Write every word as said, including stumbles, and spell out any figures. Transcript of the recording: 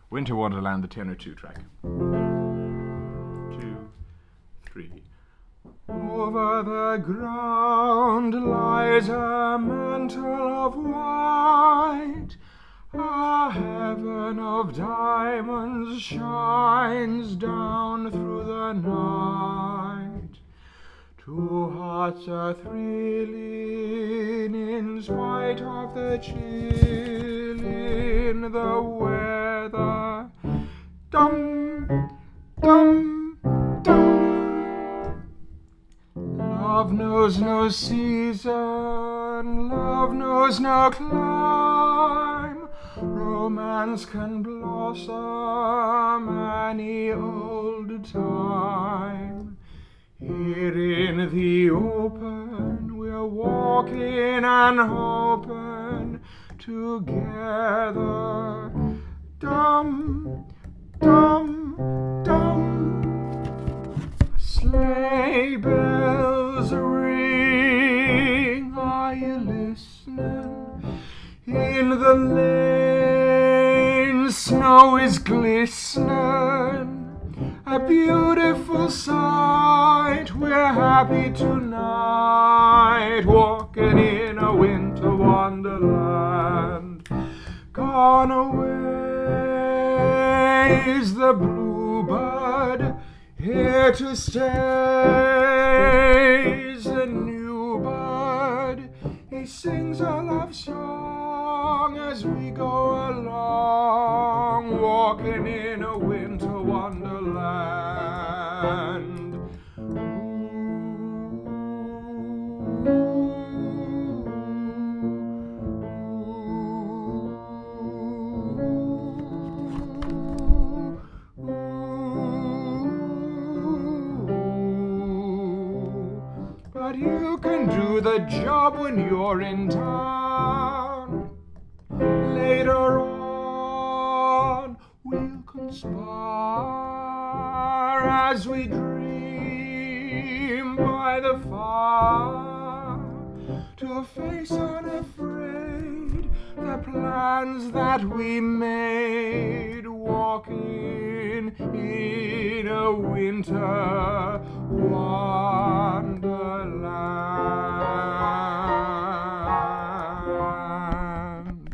Winter Wonderland, the tenor two track. Two, three. Over the ground lies a mantle of white, a heaven of diamonds shines down through the night. Two hearts are thrilling in spite of the chill in the weather. Dum, dum, dum. Love knows no season, love knows no clime. Romance can blossom any old time. Here in the open we're walking and hoping together. Dum, dum, dum. Sleigh bells ring, are you listening? In the lane snow is glistening, a beautiful sight. We're happy tonight, walking in a winter wonderland. Gone away is the bluebird, here to stay is a new bird. He sings a love song as we go along, walking in a winter wonderland. But you can do the job when you're in town. Later on, we'll conspire as we dream by the fire, to face unafraid the plans that we made, walking in a winter wonderland.